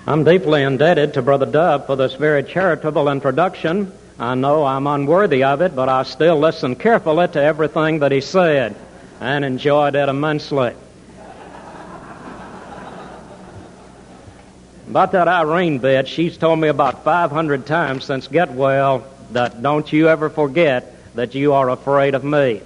I'm deeply indebted to Brother Dub for this very charitable introduction. I know I'm unworthy of it, but I still listened carefully to everything that he said and enjoyed it immensely. About that Irene bit, she's told me about 500 times since Get Well that don't you ever forget that you are afraid of me.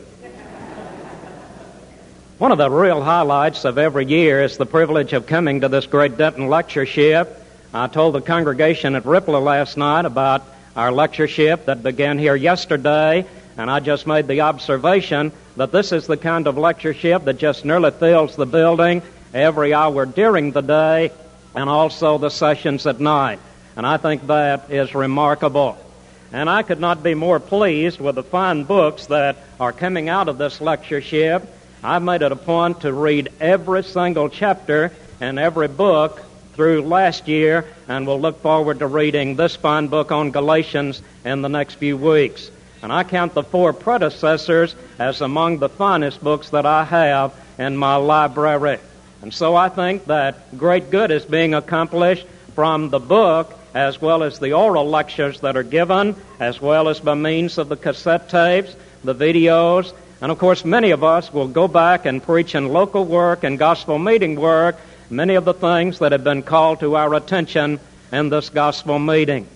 One of the real highlights of every year is the privilege of coming to this great Denton lectureship. I told the congregation at Ripley last night about our lectureship that began here yesterday, and I just made the observation that this is the kind of lectureship that just nearly fills the building every hour during the day and also the sessions at night. And I think that is remarkable. And I could not be more pleased with the fine books that are coming out of this lectureship. I've made it a point to read every single chapter in every book through last year, and we'll look forward to reading this fine book on Galatians in the next few weeks. And I count the 4 predecessors as among the finest books that I have in my library. And so I think that great good is being accomplished from the book as well as the oral lectures that are given, as well as by means of the cassette tapes, the videos, and of course many of us will go back and preach in local work and gospel meeting work many of the things that have been called to our attention in this gospel meeting.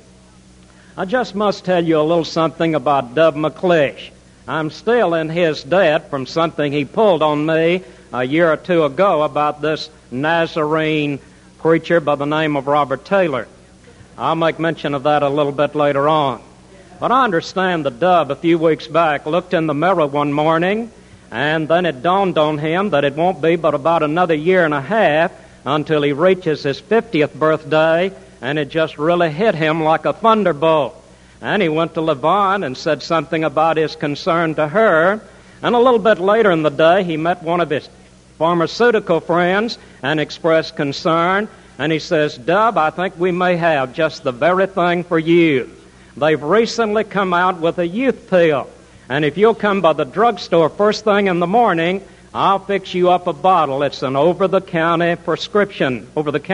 I just must tell you a little something about Dub McClish. I'm still in his debt from something he pulled on me a year or two ago about this Nazarene preacher by the name of Robert Taylor. I'll make mention of that a little bit later on. But I understand that Dub, a few weeks back, looked in the mirror one morning, and then it dawned on him that it won't be but about another year and a half until he reaches his 50th birthday, and it just really hit him like a thunderbolt. And he went to Levon and said something about his concern to her, and a little bit later in the day he met one of his pharmaceutical friends and expressed concern, and he says, Dub, I think we may have just the very thing for you. They've recently come out with a youth pill, and if you'll come by the drugstore first thing in the morning, I'll fix you up a bottle. It's an over-the-counter prescription.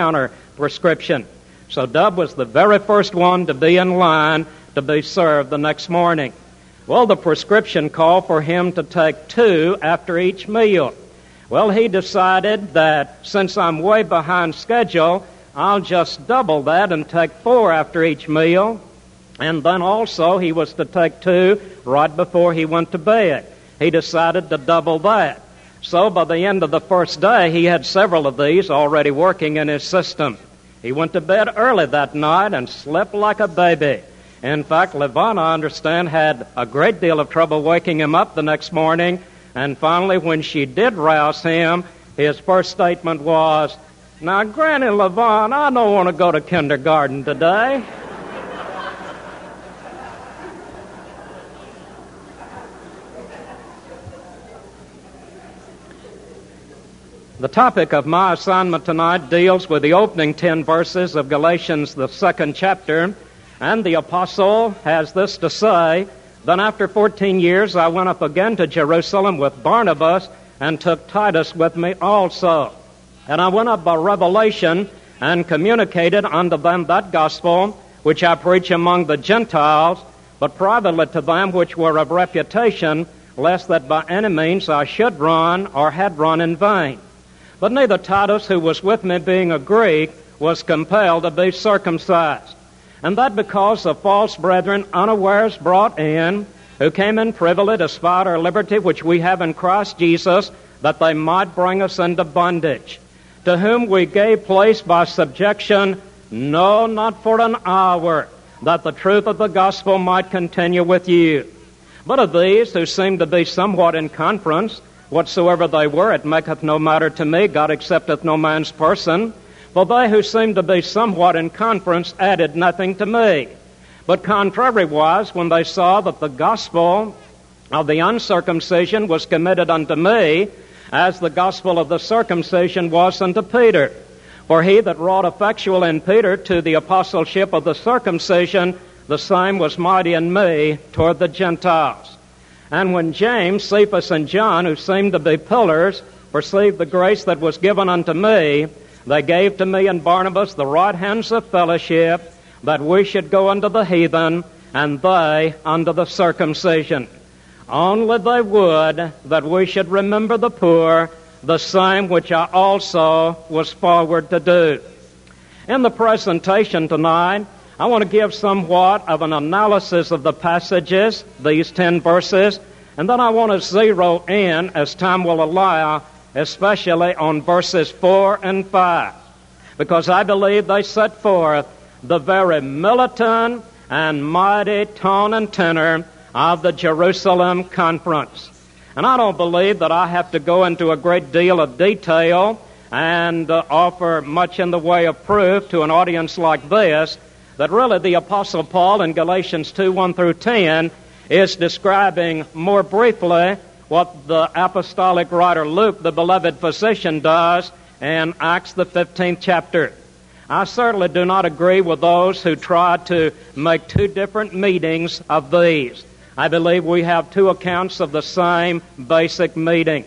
So Dub was the very first one to be in line to be served the next morning. Well, the prescription called for him to take 2 after each meal. Well, he decided that since I'm way behind schedule, I'll just double that and take 4 after each meal. And then also he was to take 2 right before he went to bed. He decided to double that. So by the end of the first day, he had several of these already working in his system. He went to bed early that night and slept like a baby. In fact, Levon, I understand, had a great deal of trouble waking him up the next morning. And finally, when she did rouse him, his first statement was, Now, Granny Levon, I don't want to go to kindergarten today. The topic of my assignment tonight deals with the opening 10 verses of Galatians, the 2nd chapter, and the apostle has this to say, Then after 14 years I went up again to Jerusalem with Barnabas and took Titus with me also. And I went up by revelation and communicated unto them that gospel which I preach among the Gentiles, but privately to them which were of reputation, lest that by any means I should run or had run in vain. But neither Titus, who was with me being a Greek, was compelled to be circumcised. And that because of false brethren unawares brought in, who came in privily to spite our liberty which we have in Christ Jesus, that they might bring us into bondage, to whom we gave place by subjection, no, not for an hour, that the truth of the gospel might continue with you. But of these who seemed to be somewhat in conference, whatsoever they were, it maketh no matter to me, God accepteth no man's person. For they who seemed to be somewhat in conference added nothing to me. But contrariwise, when they saw that the gospel of the uncircumcision was committed unto me, as the gospel of the circumcision was unto Peter. For he that wrought effectual in Peter to the apostleship of the circumcision, the same was mighty in me toward the Gentiles. And when James, Cephas, and John, who seemed to be pillars, perceived the grace that was given unto me, They gave to me and Barnabas the right hands of fellowship, that we should go unto the heathen, and they unto the circumcision. Only they would that we should remember the poor, the same which I also was forward to do. In the presentation tonight, I want to give somewhat of an analysis of the passages, these 10 verses, and then I want to zero in, as time will allow, especially on verses 4 and 5, because I believe they set forth the very militant and mighty tone and tenor of the Jerusalem Conference. And I don't believe that I have to go into a great deal of detail and offer much in the way of proof to an audience like this, that really the Apostle Paul in Galatians 2, 1 through 10 is describing more briefly what the apostolic writer Luke, the beloved physician, does in Acts the 15th chapter. I certainly do not agree with those who try to make 2 different meetings of these. I believe we have 2 accounts of the same basic meeting.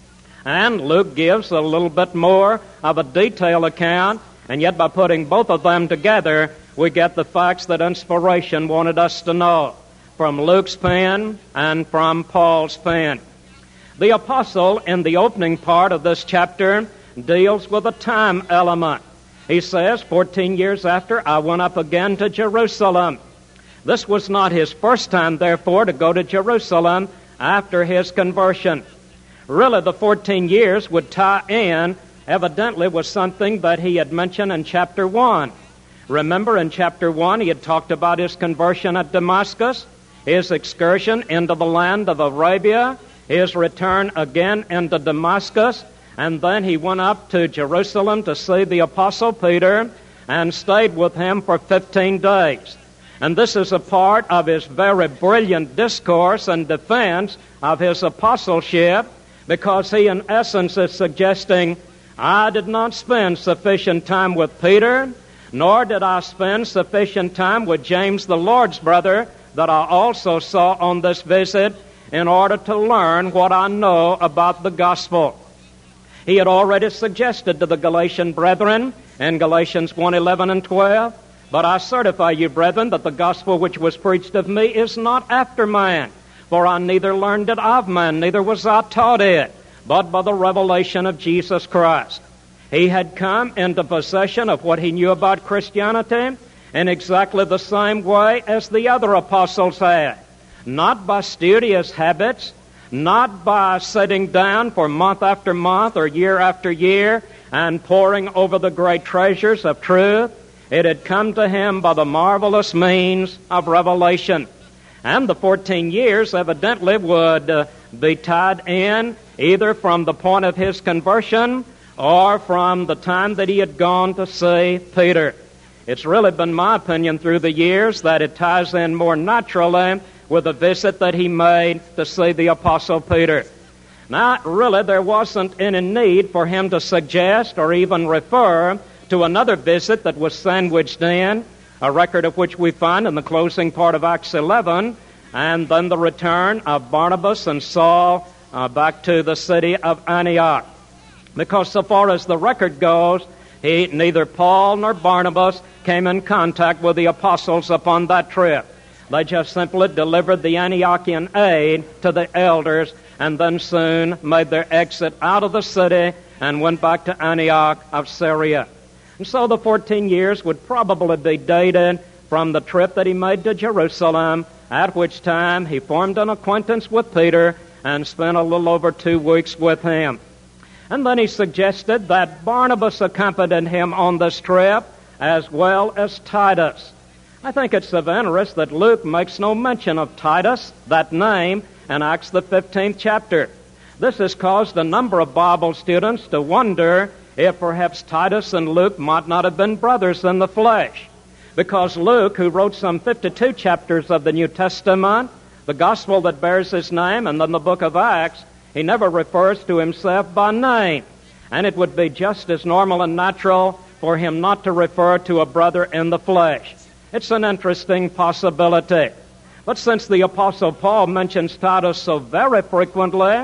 And Luke gives a little bit more of a detailed account, and yet by putting both of them together, we get the facts that inspiration wanted us to know from Luke's pen and from Paul's pen. The apostle, in the opening part of this chapter, deals with a time element. He says, 14 years after, I went up again to Jerusalem. This was not his first time, therefore, to go to Jerusalem after his conversion. Really, the 14 years would tie in, evidently, with something that he had mentioned in chapter 1. Remember, in chapter 1, he had talked about his conversion at Damascus, his excursion into the land of Arabia, his return again into Damascus, and then he went up to Jerusalem to see the Apostle Peter and stayed with him for 15 days. And this is a part of his very brilliant discourse and defense of his apostleship, because he in essence is suggesting, I did not spend sufficient time with Peter, nor did I spend sufficient time with James the Lord's brother, that I also saw on this visit, in order to learn what I know about the gospel. He had already suggested to the Galatian brethren in Galatians 1:11 and 12, but I certify you, brethren, that the gospel which was preached of me is not after man. For I neither learned it of man, neither was I taught it, but by the revelation of Jesus Christ. He had come into possession of what he knew about Christianity in exactly the same way as the other apostles had. Not by studious habits, not by sitting down for month after month or year after year and poring over the great treasures of truth. It had come to him by the marvelous means of revelation. And the 14 years evidently would be tied in either from the point of his conversion or from the time that he had gone to see Peter. It's really been my opinion through the years that it ties in more naturally with a visit that he made to see the Apostle Peter. Now, really, there wasn't any need for him to suggest or even refer to another visit that was sandwiched in, a record of which we find in the closing part of Acts 11, and then the return of Barnabas and Saul back to the city of Antioch. Because so far as the record goes, neither Paul nor Barnabas came in contact with the apostles upon that trip. They just simply delivered the Antiochian aid to the elders and then soon made their exit out of the city and went back to Antioch of Syria. And so the 14 years would probably be dated from the trip that he made to Jerusalem, at which time he formed an acquaintance with Peter and spent a little over 2 weeks with him. And then he suggested that Barnabas accompanied him on this trip as well as Titus. I think it's of interest that Luke makes no mention of Titus, that name, in Acts the 15th chapter. This has caused a number of Bible students to wonder if perhaps Titus and Luke might not have been brothers in the flesh. Because Luke, who wrote some 52 chapters of the New Testament, the gospel that bears his name, and then the book of Acts, he never refers to himself by name. And it would be just as normal and natural for him not to refer to a brother in the flesh. It's an interesting possibility. But since the Apostle Paul mentions Titus so very frequently,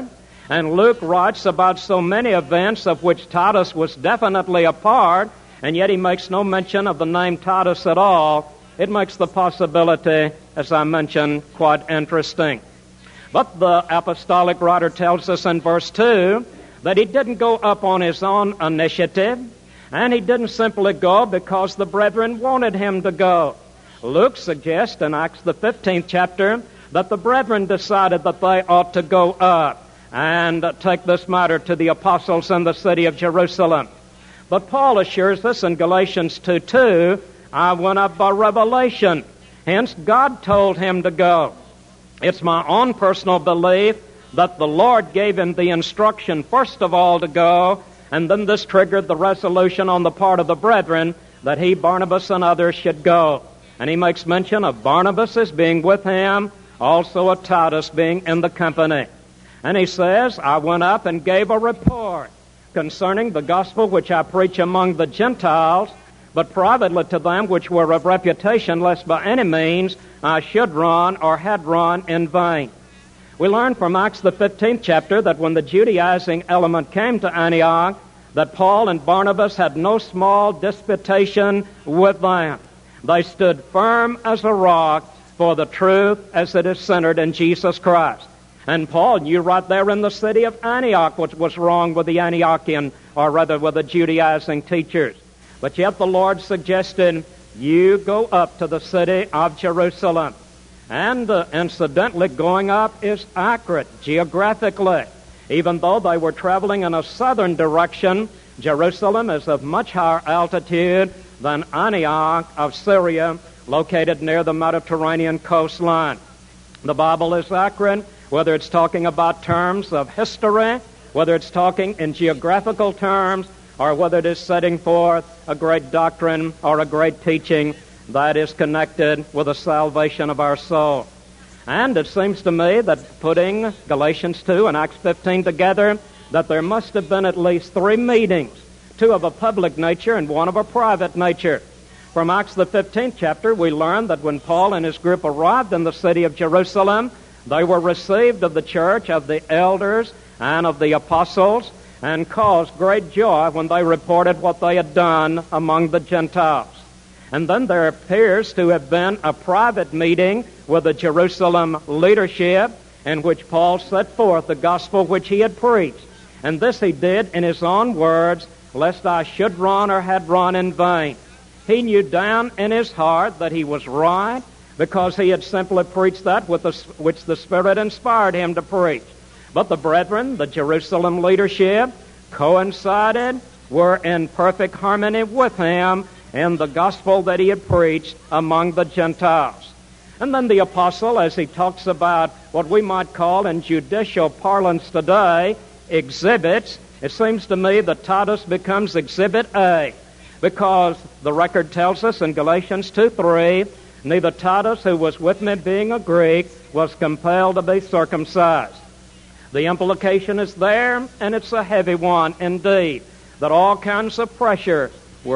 And Luke writes about so many events of which Titus was definitely a part, and yet he makes no mention of the name Titus at all. It makes the possibility, as I mentioned, quite interesting. But the apostolic writer tells us in verse 2 that he didn't go up on his own initiative, and he didn't simply go because the brethren wanted him to go. Luke suggests in Acts the 15th chapter that the brethren decided that they ought to go up and take this matter to the apostles in the city of Jerusalem. But Paul assures us in Galatians 2:2, I went up by revelation. Hence, God told him to go. It's my own personal belief that the Lord gave him the instruction, first of all, to go, and then this triggered the resolution on the part of the brethren that he, Barnabas, and others should go. And he makes mention of Barnabas as being with him, also of Titus being in the company. And he says, I went up and gave a report concerning the gospel which I preach among the Gentiles, but privately to them which were of reputation, lest by any means I should run or had run in vain. We learn from Acts the 15th chapter that when the Judaizing element came to Antioch, that Paul and Barnabas had no small disputation with them. They stood firm as a rock for the truth as it is centered in Jesus Christ. And Paul knew right there in the city of Antioch what was wrong with the Antiochian, or rather with the Judaizing teachers. But yet the Lord suggested, you go up to the city of Jerusalem. And incidentally, going up is accurate geographically. Even though they were traveling in a southern direction, Jerusalem is of much higher altitude than Antioch of Syria, located near the Mediterranean coastline. The Bible is accurate, whether it's talking about terms of history, whether it's talking in geographical terms, or whether it is setting forth a great doctrine or a great teaching that is connected with the salvation of our soul. And it seems to me that putting Galatians 2 and Acts 15 together, that there must have been at least 3 meetings, 2 of a public nature and 1 of a private nature. From Acts the 15th chapter, we learn that when Paul and his group arrived in the city of Jerusalem, they were received of the church, of the elders, and of the apostles, and caused great joy when they reported what they had done among the Gentiles. And then there appears to have been a private meeting with the Jerusalem leadership in which Paul set forth the gospel which he had preached. And this he did in his own words, lest I should run or had run in vain. He knew down in his heart that he was right, because he had simply preached that which the Spirit inspired him to preach. But the brethren, the Jerusalem leadership, coincided, were in perfect harmony with him in the gospel that he had preached among the Gentiles. And then the apostle, as he talks about what we might call in judicial parlance today, exhibits, it seems to me that Titus becomes exhibit A, because the record tells us in Galatians 2:3, neither Titus, who was with me being a Greek, was compelled to be circumcised. The implication is there, and it's a heavy one indeed, that all kinds of pressure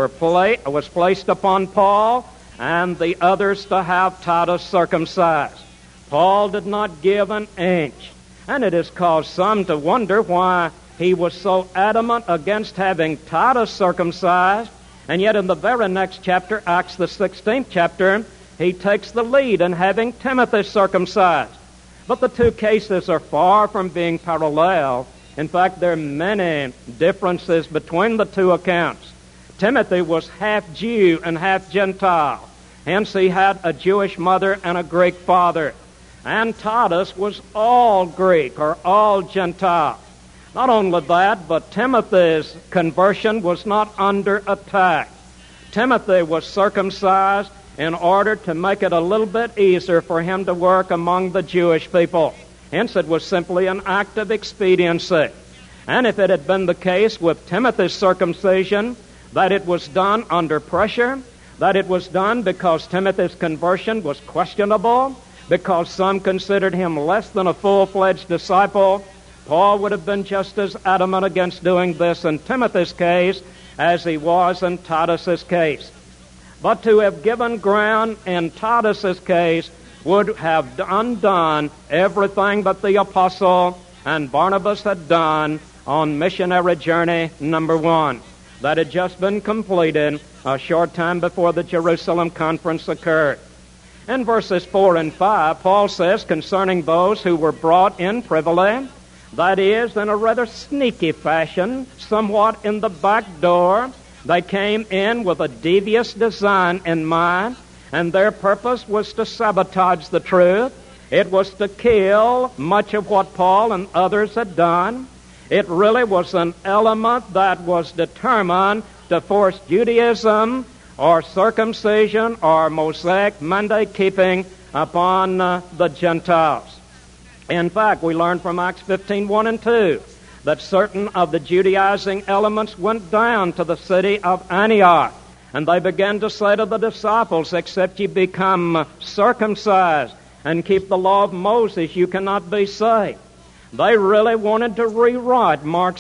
was placed upon Paul and the others to have Titus circumcised. Paul did not give an inch, and it has caused some to wonder why he was so adamant against having Titus circumcised, and yet in the very next chapter, Acts the 16th chapter, he takes the lead in having Timothy circumcised. But the 2 cases are far from being parallel. In fact, there are many differences between the 2 accounts. Timothy was half Jew and half Gentile. Hence, he had a Jewish mother and a Greek father. And Titus was all Greek or all Gentile. Not only that, but Timothy's conversion was not under attack. Timothy was circumcised in order to make it a little bit easier for him to work among the Jewish people. Hence, it was simply an act of expediency. And if it had been the case with Timothy's circumcision, that it was done under pressure, that it was done because Timothy's conversion was questionable, because some considered him less than a full-fledged disciple, Paul would have been just as adamant against doing this in Timothy's case as he was in Titus's case. But to have given ground in Titus's case would have undone everything that the apostle and Barnabas had done on missionary journey number 1 that had just been completed a short time before the Jerusalem conference occurred. In verses 4 and 5, Paul says concerning those who were brought in privily, that is, in a rather sneaky fashion, somewhat in the back door, they came in with a devious design in mind, and their purpose was to sabotage the truth. It was to kill much of what Paul and others had done. It really was an element that was determined to force Judaism or circumcision or Mosaic mandate keeping upon the Gentiles. In fact, we learn from Acts 15:1 and 2 that certain of the Judaizing elements went down to the city of Antioch, and they began to say to the disciples, except ye become circumcised and keep the law of Moses, you cannot be saved. They really wanted to rewrite Mark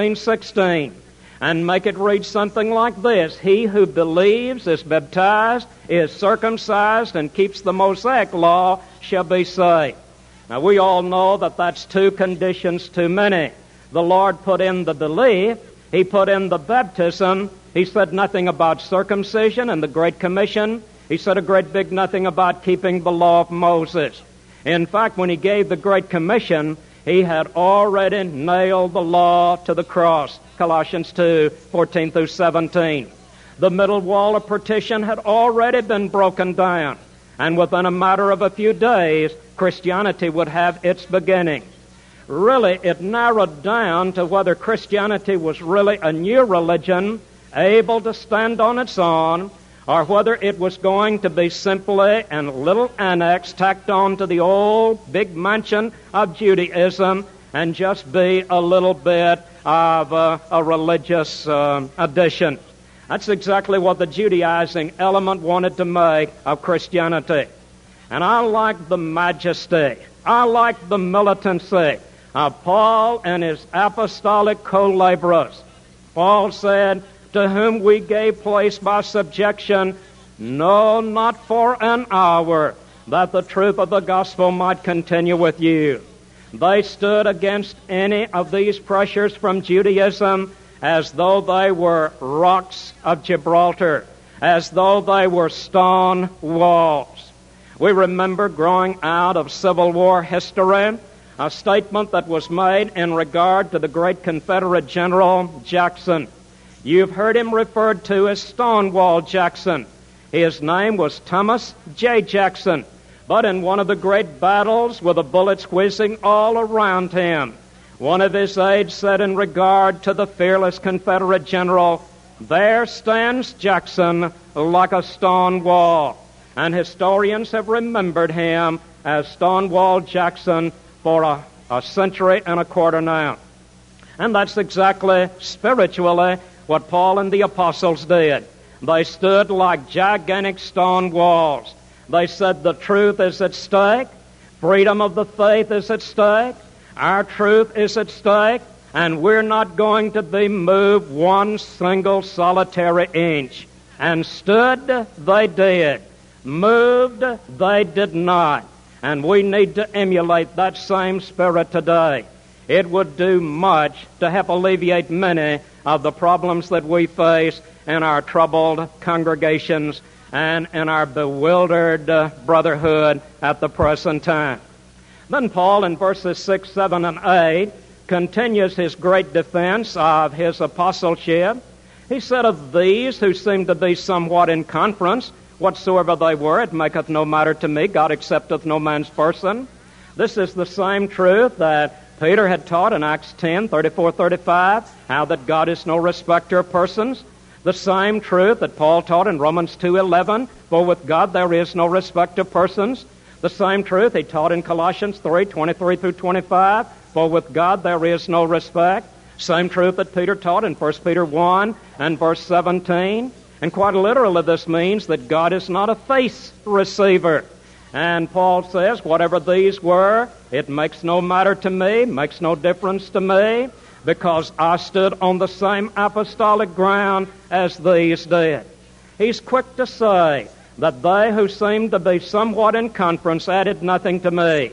16:16 and make it read something like this: he who believes, is baptized, is circumcised, and keeps the Mosaic law shall be saved. Now, we all know that that's 2 conditions too many. The Lord put in the belief, He put in the baptism. He said nothing about circumcision and the Great Commission. He said a great big nothing about keeping the law of Moses. In fact, when He gave the Great Commission, He had already nailed the law to the cross. Colossians 2:14 through 17. The middle wall of partition had already been broken down, and within a matter of a few days, Christianity would have its beginning. Really, it narrowed down to whether Christianity was really a new religion, able to stand on its own, or whether it was going to be simply a little annex tacked on to the old big mansion of Judaism and just be a little bit of a religious addition. That's exactly what the Judaizing element wanted to make of Christianity. And I like the majesty, I like the militancy of Paul and his apostolic co-laborers. Paul said, to whom we gave place by subjection, no, not for an hour, that the truth of the gospel might continue with you. They stood against any of these pressures from Judaism as though they were rocks of Gibraltar, as though they were stone walls. We remember growing out of Civil War history, a statement that was made in regard to the great Confederate General Jackson. You've heard him referred to as Stonewall Jackson. His name was Thomas J. Jackson. But in one of the great battles with the bullets whizzing all around him, one of his aides said in regard to the fearless Confederate general, there stands Jackson like a stone wall. And historians have remembered him as Stonewall Jackson for a century and a quarter now. And that's exactly spiritually what Paul and the apostles did. They stood like gigantic stone walls. They said the truth is at stake, freedom of the faith is at stake, our truth is at stake, and we're not going to be moved one single solitary inch. And stood, they did. Moved, they did not. And we need to emulate that same spirit today. It would do much to help alleviate many of the problems that we face in our troubled congregations and in our bewildered brotherhood at the present time. Then Paul, in verses 6, 7, and 8, continues his great defense of his apostleship. He said, of these who seem to be somewhat in conference, whatsoever they were, it maketh no matter to me. God accepteth no man's person. This is the same truth that Peter had taught in Acts 10, 34, 35, how that God is no respecter of persons. The same truth that Paul taught in Romans 2:11, for with God there is no respect of persons. The same truth he taught in Colossians 3:23 through 25, for with God there is no respect. Same truth that Peter taught in 1 Peter 1 and verse 17. And quite literally this means that God is not a face receiver. And Paul says, whatever these were, it makes no matter to me, makes no difference to me, because I stood on the same apostolic ground as these did. He's quick to say that they who seemed to be somewhat in conference added nothing to me.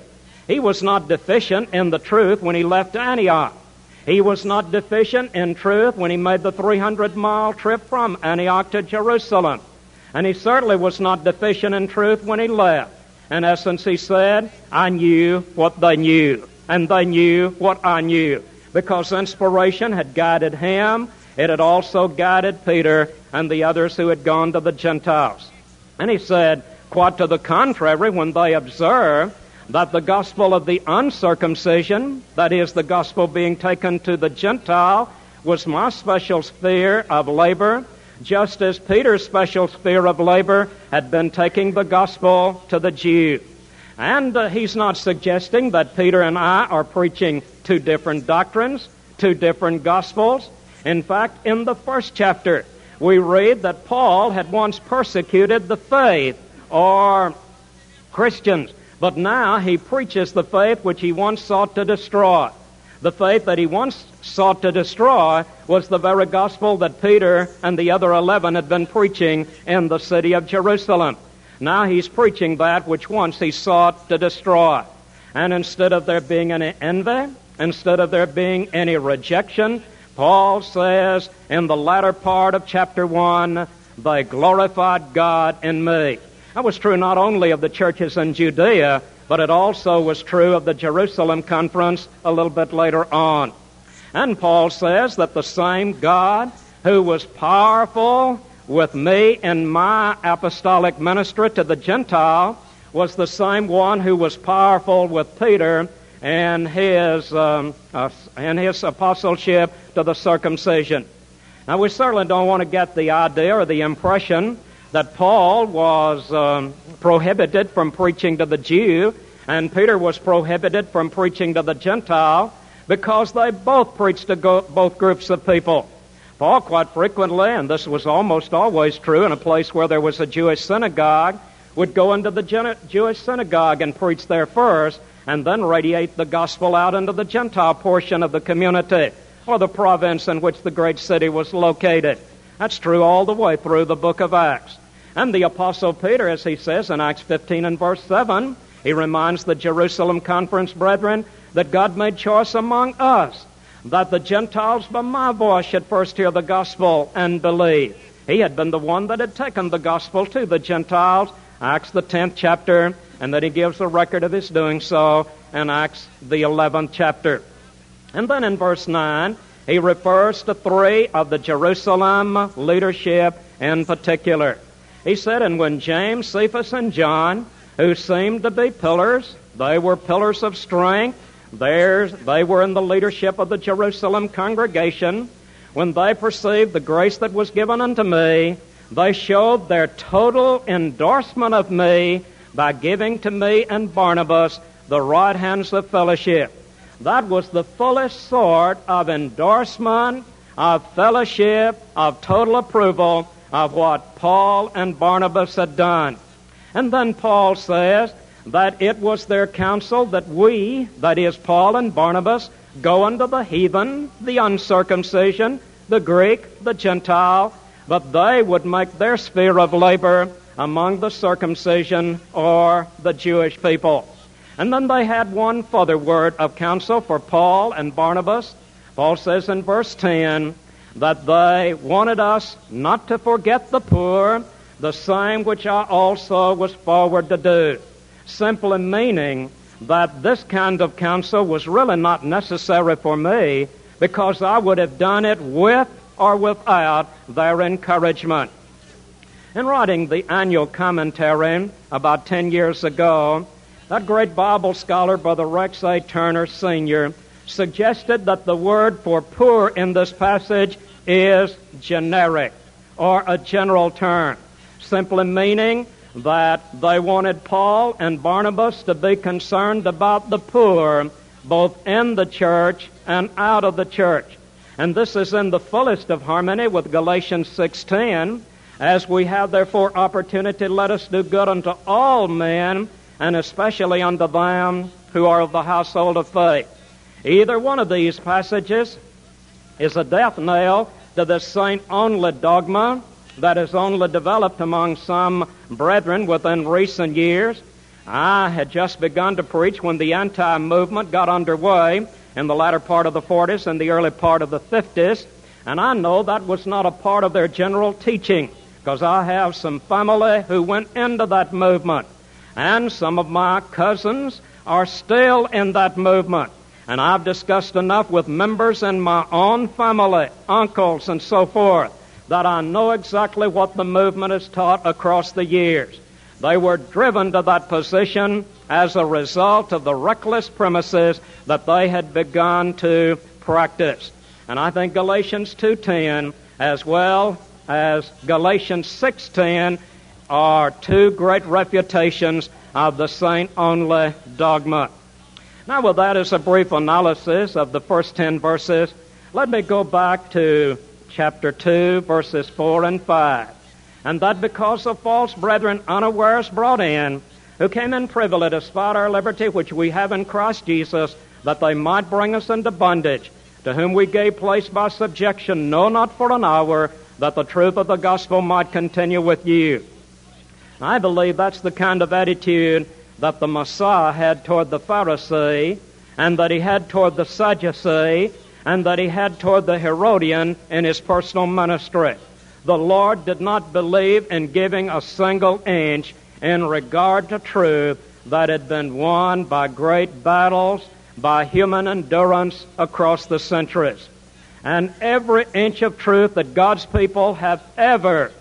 He was not deficient in the truth when he left Antioch. He was not deficient in truth when he made the 300-mile trip from Antioch to Jerusalem. And he certainly was not deficient in truth when he left. In essence, he said, I knew what they knew, and they knew what I knew, because inspiration had guided him. It had also guided Peter and the others who had gone to the Gentiles. And he said, quite to the contrary, when they observed that the gospel of the uncircumcision, that is, the gospel being taken to the Gentile, was my special sphere of labor, just as Peter's special sphere of labor had been taking the gospel to the Jew. And he's not suggesting that Peter and I are preaching two different doctrines, two different gospels. In fact, in the first chapter, we read that Paul had once persecuted the faith, or Christians, but now he preaches the faith which he once sought to destroy. The faith that he once sought to destroy was the very gospel that Peter and the other 11 had been preaching in the city of Jerusalem. Now he's preaching that which once he sought to destroy. And instead of there being any envy, instead of there being any rejection, Paul says in the latter part of chapter 1, they glorified God in me. That was true not only of the churches in Judea, but it also was true of the Jerusalem conference a little bit later on. And Paul says that the same God who was powerful with me in my apostolic ministry to the Gentile was the same one who was powerful with Peter in his apostleship to the circumcision. Now, we certainly don't want to get the idea or the impression that Paul was prohibited from preaching to the Jew and Peter was prohibited from preaching to the Gentile, because they both preached to both groups of people. Paul quite frequently, and this was almost always true in a place where there was a Jewish synagogue, would go into the Jewish synagogue and preach there first, and then radiate the gospel out into the Gentile portion of the community or the province in which the great city was located. That's true all the way through the book of Acts. And the Apostle Peter, as he says in Acts 15 and verse 7, he reminds the Jerusalem conference brethren that God made choice among us, that the Gentiles by my voice should first hear the gospel and believe. He had been the one that had taken the gospel to the Gentiles, Acts the 10th chapter, and that he gives a record of his doing so in Acts the 11th chapter. And then in verse 9, he refers to three of the Jerusalem leadership in particular. He said, and when James, Cephas, and John, who seemed to be pillars, they were pillars of strength, they were in the leadership of the Jerusalem congregation, when they perceived the grace that was given unto me, they showed their total endorsement of me by giving to me and Barnabas the right hands of fellowship. That was the fullest sort of endorsement, of fellowship, of total approval of what Paul and Barnabas had done. And then Paul says that it was their counsel that we, that is Paul and Barnabas, go unto the heathen, the uncircumcision, the Greek, the Gentile, but they would make their sphere of labor among the circumcision or the Jewish people. And then they had one further word of counsel for Paul and Barnabas. Paul says in verse 10 that they wanted us not to forget the poor, the same which I also was forward to do. Simply meaning that this kind of counsel was really not necessary for me, because I would have done it with or without their encouragement. In writing the annual commentary about 10 years ago, that great Bible scholar, Brother Rex A. Turner, Sr., suggested that the word for poor in this passage is generic, or a general term, simply meaning that they wanted Paul and Barnabas to be concerned about the poor, both in the church and out of the church. And this is in the fullest of harmony with Galatians 6:10, as we have therefore opportunity, let us do good unto all men, and especially unto them who are of the household of faith. Either one of these passages is a death nail to this saint-only dogma that is only developed among some brethren within recent years. I had just begun to preach when the anti-movement got underway in the latter part of the 40s and the early part of the 50s, and I know that was not a part of their general teaching, because I have some family who went into that movement, and some of my cousins are still in that movement. And I've discussed enough with members in my own family, uncles and so forth, that I know exactly what the movement has taught across the years. They were driven to that position as a result of the reckless premises that they had begun to practice. And I think Galatians 2:10 as well as Galatians 6:10 are two great refutations of the saint-only dogma. Now, with that as a brief analysis of the first 10 verses, let me go back to chapter 2, verses 4 and 5. And that because of false brethren unawares brought in, who came in privily to spot our liberty which we have in Christ Jesus, that they might bring us into bondage, to whom we gave place by subjection, no, not for an hour, that the truth of the gospel might continue with you. I believe that's the kind of attitude that the Messiah had toward the Pharisee, and that he had toward the Sadducee, and that he had toward the Herodian in his personal ministry. The Lord did not believe in giving a single inch in regard to truth that had been won by great battles, by human endurance across the centuries. And every inch of truth that God's people have ever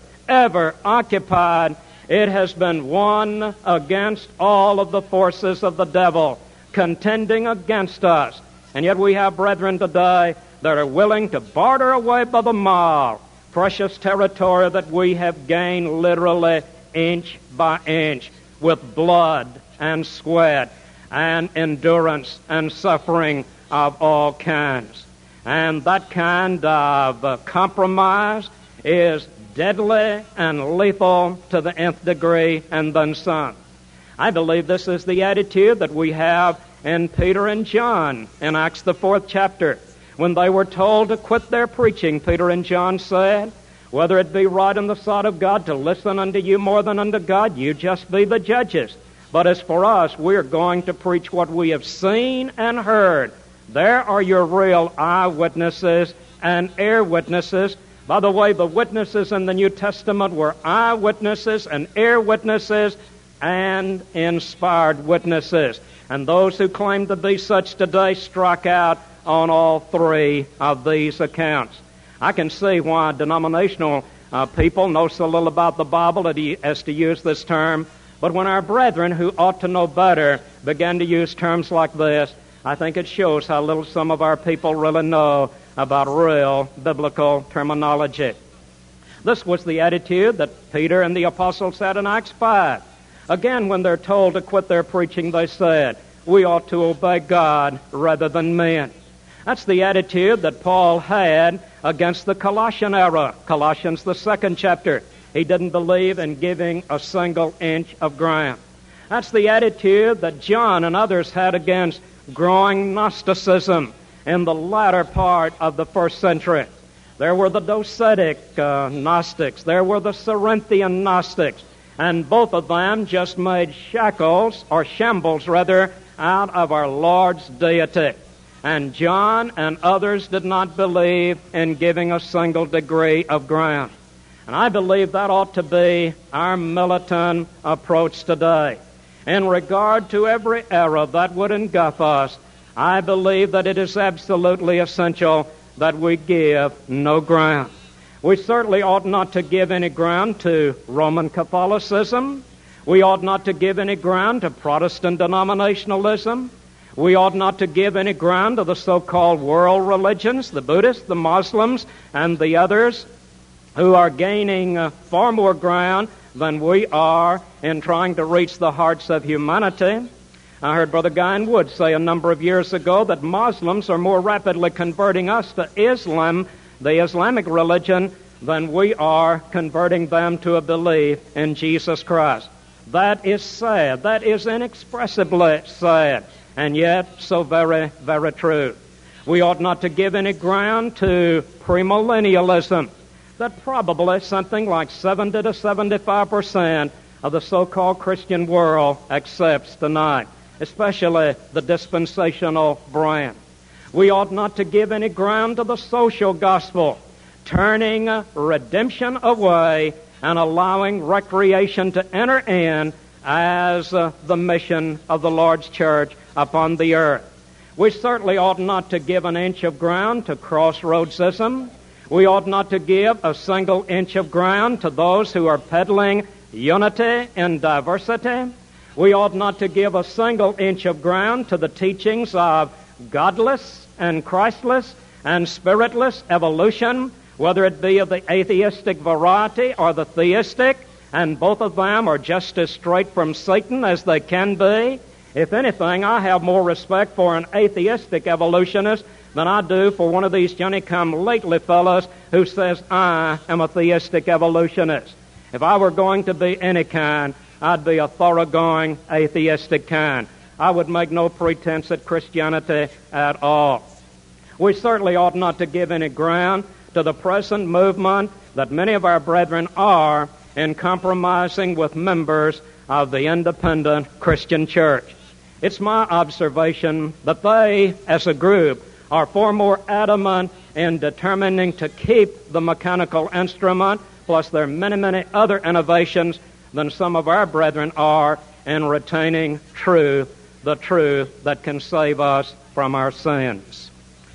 occupied, it has been won against all of the forces of the devil contending against us. And yet we have brethren today that are willing to barter away by the mile precious territory that we have gained literally inch by inch with blood and sweat and endurance and suffering of all kinds. And that kind of compromise is deadly and lethal to the nth degree and then some. I believe this is the attitude that we have in Peter and John in Acts the 4th chapter. When they were told to quit their preaching, Peter and John said, whether it be right in the sight of God to listen unto you more than unto God, you just be the judges. But as for us, we're going to preach what we have seen and heard. There are your real eyewitnesses and ear witnesses. By the way, the witnesses in the New Testament were eyewitnesses and ear witnesses and inspired witnesses. And those who claim to be such today strike out on all three of these accounts. I can see why denominational people know so little about the Bible as to use this term. But when our brethren who ought to know better began to use terms like this, I think it shows how little some of our people really know about real biblical terminology. This was the attitude that Peter and the apostles had in Acts 5. Again, when they're told to quit their preaching, they said, we ought to obey God rather than men. That's the attitude that Paul had against the Colossian era. Colossians, the 2nd chapter. He didn't believe in giving a single inch of ground. That's the attitude that John and others had against growing Gnosticism in the latter part of the 1st century. There were the Docetic Gnostics. There were the Cerinthian Gnostics. And both of them just made shambles out of our Lord's deity. And John and others did not believe in giving a single degree of ground. And I believe that ought to be our militant approach today. In regard to every error that would engulf us, I believe that it is absolutely essential that we give no ground. We certainly ought not to give any ground to Roman Catholicism. We ought not to give any ground to Protestant denominationalism. We ought not to give any ground to the so-called world religions, the Buddhists, the Muslims, and the others who are gaining far more ground than we are in trying to reach the hearts of humanity. I heard Brother Guy Wood say a number of years ago that Muslims are more rapidly converting us to Islam, the Islamic religion, than we are converting them to a belief in Jesus Christ. That is sad. That is inexpressibly sad, and yet so very, very true. We ought not to give any ground to premillennialism, that probably something like 70 to 75% of the so-called Christian world accepts tonight, especially the dispensational brand. We ought not to give any ground to the social gospel, turning redemption away and allowing recreation to enter in as the mission of the Lord's church upon the earth. We certainly ought not to give an inch of ground to crossroadsism. We ought not to give a single inch of ground to those who are peddling unity in diversity. We ought not to give a single inch of ground to the teachings of godless and Christless and spiritless evolution, whether it be of the atheistic variety or the theistic, and both of them are just as straight from Satan as they can be. If anything, I have more respect for an atheistic evolutionist than I do for one of these Johnny-come-lately fellows who says, I am a theistic evolutionist. If I were going to be any kind, I'd be a thoroughgoing atheistic kind. I would make no pretense at Christianity at all. We certainly ought not to give any ground to the present movement that many of our brethren are in compromising with members of the independent Christian church. It's my observation that they, as a group, are far more adamant in determining to keep the mechanical instrument, plus their many, many other innovations, than some of our brethren are in retaining the truth that can save us from our sins.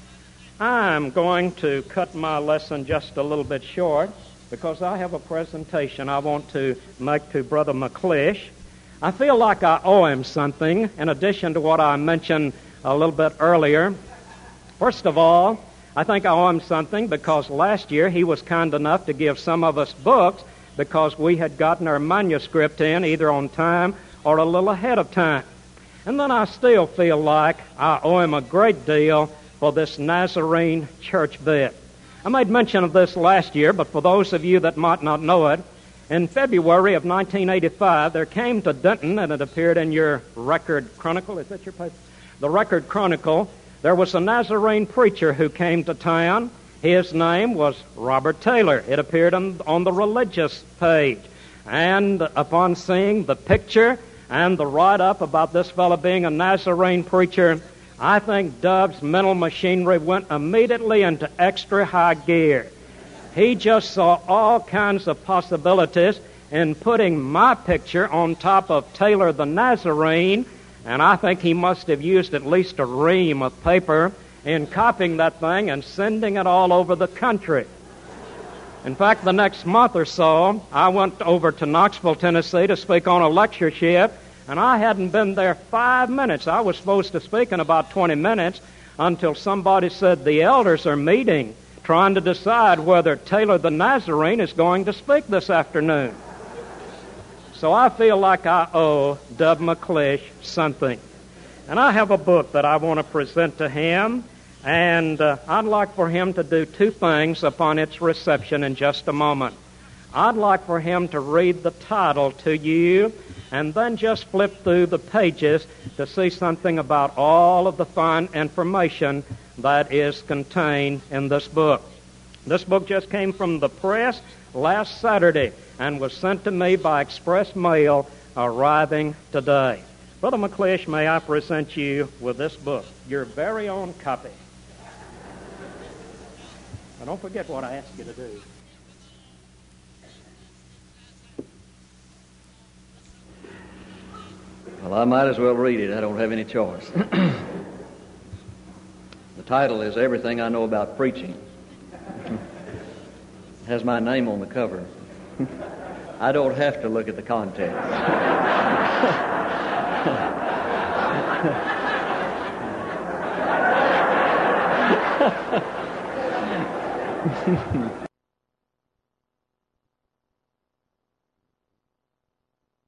I'm going to cut my lesson just a little bit short because I have a presentation I want to make to Brother McClish. I feel like I owe him something in addition to what I mentioned a little bit earlier. First of all, I think I owe him something because last year he was kind enough to give some of us books because we had gotten our manuscript in either on time or a little ahead of time. And then I still feel like I owe him a great deal for this Nazarene church bit. I made mention of this last year, but for those of you that might not know it, in February of 1985, there came to Denton, and it appeared in your Record Chronicle. Is that your paper? The Record Chronicle. There was a Nazarene preacher who came to town. His name was Robert Taylor. It appeared on the religious page. And upon seeing the picture and the write-up about this fellow being a Nazarene preacher, I think Dove's mental machinery went immediately into extra high gear. He just saw all kinds of possibilities in putting my picture on top of Taylor the Nazarene, and I think he must have used at least a ream of paper in copying that thing and sending it all over the country. In fact, the next month or so, I went over to Knoxville, Tennessee to speak on a lectureship, and I hadn't been there 5 minutes. I was supposed to speak in about 20 minutes until somebody said the elders are meeting, trying to decide whether Taylor the Nazarene is going to speak this afternoon. So I feel like I owe Dub McClish something. And I have a book that I want to present to him, and I'd like for him to do two things upon its reception in just a moment. I'd like for him to read the title to you and then just flip through the pages to see something about all of the fine information that is contained in this book. This book just came from the press last Saturday and was sent to me by express mail arriving today. Brother McClish, may I present you with this book, your very own copy. Now, don't forget what I asked you to do. Well, I might as well read it. I don't have any choice. The title is Everything I Know About Preaching. It has my name on the cover. I don't have to look at the context.